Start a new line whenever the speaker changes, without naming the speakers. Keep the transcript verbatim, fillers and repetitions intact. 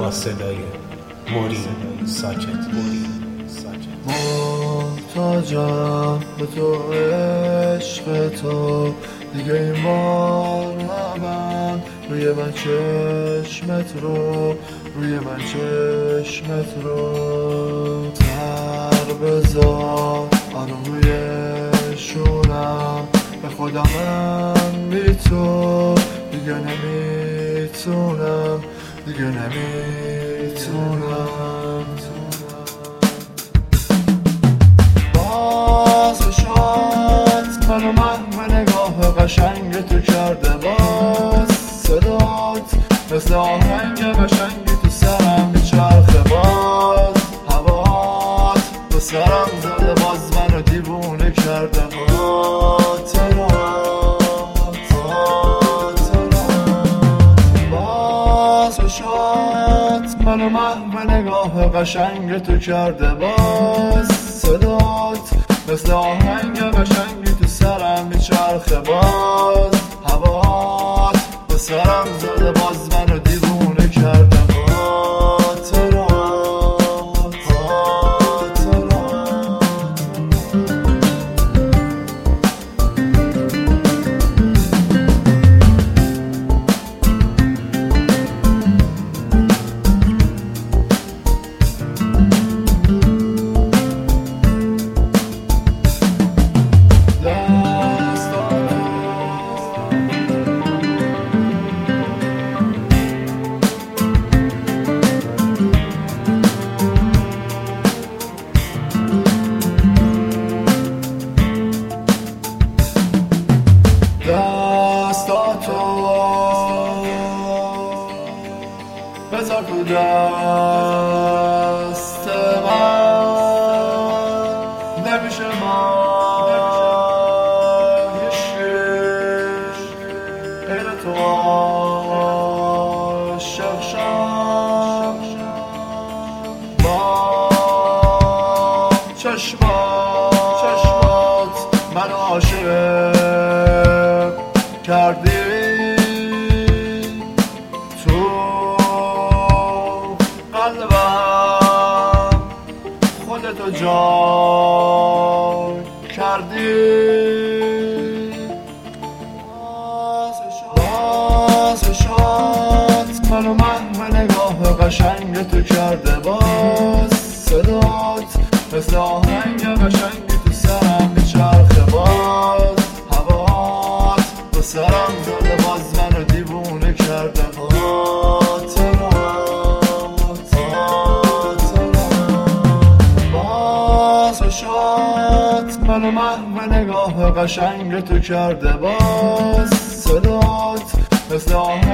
با صدای موری ساکت موری
محتاجم به تو عشق تو، دیگه این بار نبند روی من چشمت رو، روی من چشمت رو. تر بذار آروم روی شونم، به خودم من بی تو دیگه نمیتونم، دیگه نمیتونم. منو محو نگاه قشنگ تو کرده باز، صدات مثل آهنگ قشنگی تو سرم میچرخه باز، هوات به سرم زده باز منو دیوونه کرده. خاطرات خاطرات باز چشات منو محو نگاه قشنگ تو کرده باز، صدات مثل آهنگ قشنگی تو سرم میچرخه باز، هوات به سرم زده باز منو دیوونه کرده. خاطرات دستاتو بذار تو دست من، نمیشه من هیچی غیر تو عاشق شم. با چشمات چشمات منو عاشق کردی، تو قلبم خودتو جای کردی. باز چشات منو محو نگاه قشنگ تو کرده باز، صدات مثل آهنگ قشنگی تو سرم میچرخه باز، هوات به سرم زده باز منو دیوونه کرده. خاطرات خاطرات باز چشات منو محو نگاه قشنگ تو کرده باز، صدات مثل آهنگ